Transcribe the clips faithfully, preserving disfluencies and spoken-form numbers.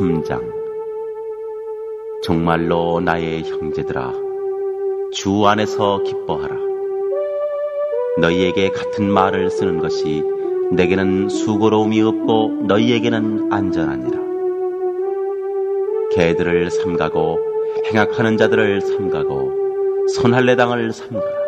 삼 장. 정말로 나의 형제들아, 주 안에서 기뻐하라. 너희에게 같은 말을 쓰는 것이 내게는 수고로움이 없고 너희에게는 안전하니라. 개들을 삼가고 행악하는 자들을 삼가고 선할례당을 삼가라.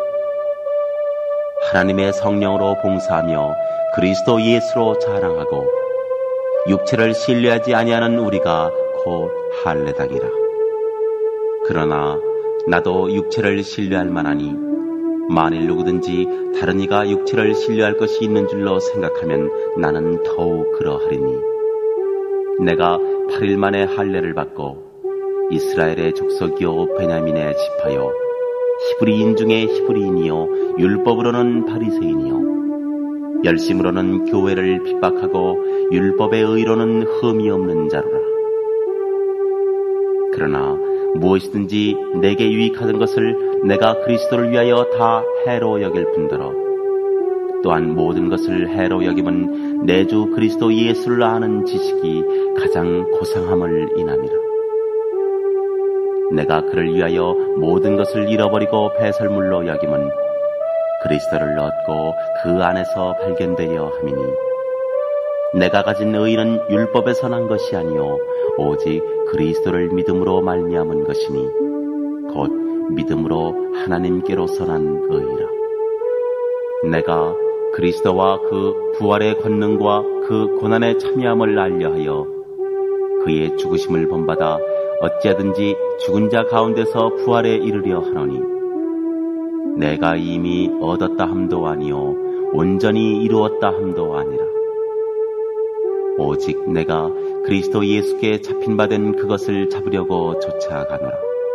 하나님의 성령으로 봉사하며 그리스도 예수로 자랑하고 육체를 신뢰하지 아니하는 우리가 곧 할례당이라. 그러나 나도 육체를 신뢰할 만하니 만일 누구든지 다른 이가 육체를 신뢰할 것이 있는 줄로 생각하면 나는 더욱 그러하리니, 내가 팔 일 만에 할례를 받고 이스라엘의 족속이요 베냐민의 지파요 히브리인 중에 히브리인이요 율법으로는 바리새인이요 열심으로는 교회를 핍박하고 율법의 의로는 흠이 없는 자로라. 그러나 무엇이든지 내게 유익하던 것을 내가 그리스도를 위하여 다 해로 여길 뿐더러 또한 모든 것을 해로 여김은 내 주 그리스도 예수를 아는 지식이 가장 고상함을 인함이라. 내가 그를 위하여 모든 것을 잃어버리고 배설물로 여김은 그리스도를 얻고 그 안에서 발견되려 함이니, 내가 가진 의는 율법에서 난 것이 아니요 오직 그리스도를 믿음으로 말미암은 것이니 곧 믿음으로 하나님께로서 난 의라. 내가 그리스도와 그 부활의 권능과 그 고난의 참여함을 알려하여 그의 죽으심을 본받아 어찌하든지 죽은 자 가운데서 부활에 이르려 하노니, 내가 이미 얻었다 함도 아니요 온전히 이루었다 함도 아니라. 오직 내가 그리스도 예수께 잡힌 바 된 그것을 잡으려고 쫓아가노라.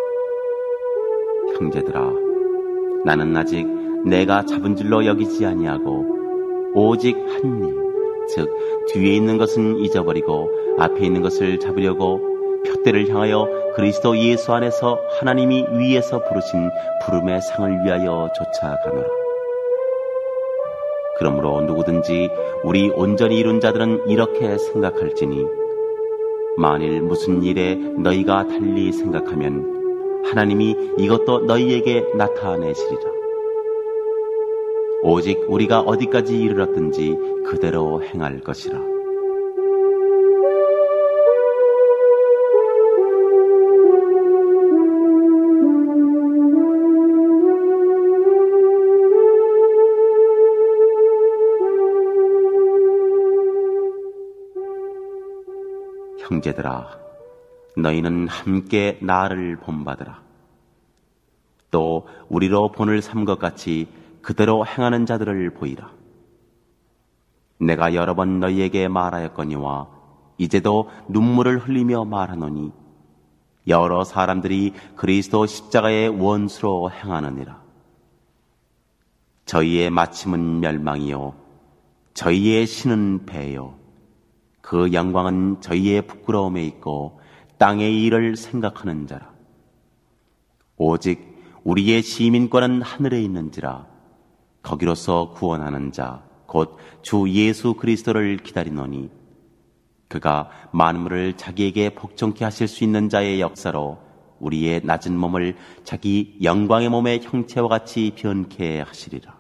형제들아, 나는 아직 내가 잡은 줄로 여기지 아니하고 오직 한 일, 즉 뒤에 있는 것은 잊어버리고 앞에 있는 것을 잡으려고 표대를 향하여 그리스도 예수 안에서 하나님이 위에서 부르신 부름의 상을 위하여 쫓아가노라. 그러므로 누구든지 우리 온전히 이룬 자들은 이렇게 생각할지니, 만일 무슨 일에 너희가 달리 생각하면 하나님이 이것도 너희에게 나타내시리라. 오직 우리가 어디까지 이르렀든지 그대로 행할 것이라. 형제들아, 너희는 함께 나를 본받으라. 또 우리로 본을 삼 것 같이 그대로 행하는 자들을 보이라. 내가 여러 번 너희에게 말하였거니와 이제도 눈물을 흘리며 말하노니, 여러 사람들이 그리스도 십자가의 원수로 행하느니라. 저희의 마침은 멸망이요 저희의 신은 배요 그 영광은 저희의 부끄러움에 있고 땅의 일을 생각하는 자라. 오직 우리의 시민권은 하늘에 있는지라. 거기로서 구원하는 자 곧 주 예수 그리스도를 기다리노니, 그가 만물을 자기에게 복종케 하실 수 있는 자의 역사로 우리의 낮은 몸을 자기 영광의 몸의 형체와 같이 변케 하시리라.